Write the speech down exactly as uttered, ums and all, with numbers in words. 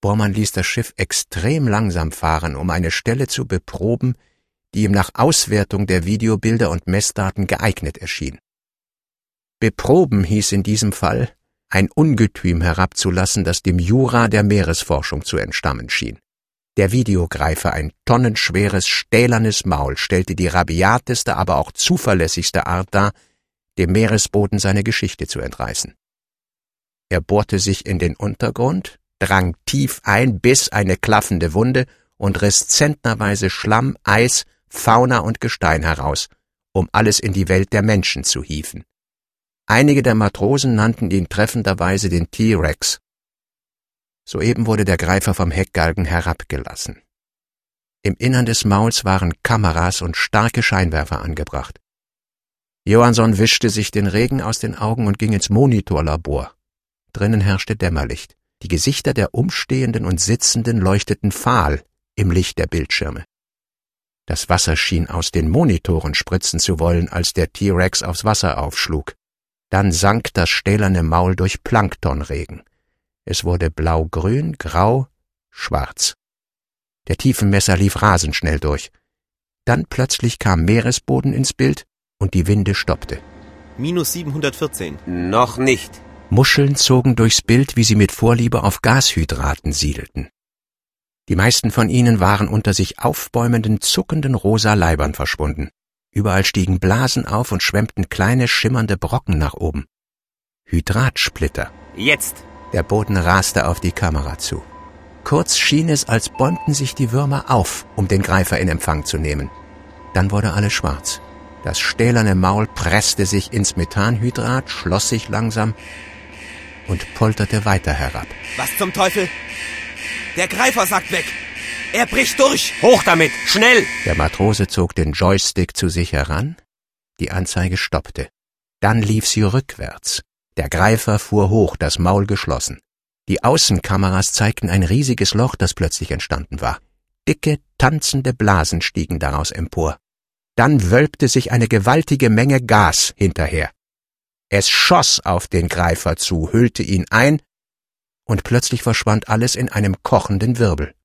Bormann ließ das Schiff extrem langsam fahren, um eine Stelle zu beproben, die ihm nach Auswertung der Videobilder und Messdaten geeignet erschien. Beproben hieß in diesem Fall, ein Ungetüm herabzulassen, das dem Jura der Meeresforschung zu entstammen schien. Der Videogreifer, ein tonnenschweres, stählernes Maul, stellte die rabiateste, aber auch zuverlässigste Art dar, dem Meeresboden seine Geschichte zu entreißen. Er bohrte sich in den Untergrund, drang tief ein, biss eine klaffende Wunde und riss zentnerweise Schlamm, Eis, Fauna und Gestein heraus, um alles in die Welt der Menschen zu hieven. Einige der Matrosen nannten ihn treffenderweise den T-Rex. Soeben wurde der Greifer vom Heckgalgen herabgelassen. Im Innern des Mauls waren Kameras und starke Scheinwerfer angebracht. Johansson wischte sich den Regen aus den Augen und ging ins Monitorlabor. Drinnen herrschte Dämmerlicht. Die Gesichter der Umstehenden und Sitzenden leuchteten fahl im Licht der Bildschirme. Das Wasser schien aus den Monitoren spritzen zu wollen, als der T-Rex aufs Wasser aufschlug. Dann sank das stählerne Maul durch Planktonregen. Es wurde blau-grün, grau, schwarz. Der Tiefenmesser lief rasend schnell durch. Dann plötzlich kam Meeresboden ins Bild und die Winde stoppte. Minus siebenhundertvierzehn. Noch nicht. Muscheln zogen durchs Bild, wie sie mit Vorliebe auf Gashydraten siedelten. Die meisten von ihnen waren unter sich aufbäumenden, zuckenden rosa Leibern verschwunden. Überall stiegen Blasen auf und schwemmten kleine, schimmernde Brocken nach oben. Hydratsplitter. Jetzt! Der Boden raste auf die Kamera zu. Kurz schien es, als bäumten sich die Würmer auf, um den Greifer in Empfang zu nehmen. Dann wurde alles schwarz. Das stählerne Maul presste sich ins Methanhydrat, schloss sich langsam und polterte weiter herab. Was zum Teufel? Der Greifer sagt weg! Er bricht durch! Hoch damit! Schnell! Der Matrose zog den Joystick zu sich heran. Die Anzeige stoppte. Dann lief sie rückwärts. Der Greifer fuhr hoch, das Maul geschlossen. Die Außenkameras zeigten ein riesiges Loch, das plötzlich entstanden war. Dicke, tanzende Blasen stiegen daraus empor. Dann wölbte sich eine gewaltige Menge Gas hinterher. Es schoss auf den Greifer zu, hüllte ihn ein, und plötzlich verschwand alles in einem kochenden Wirbel.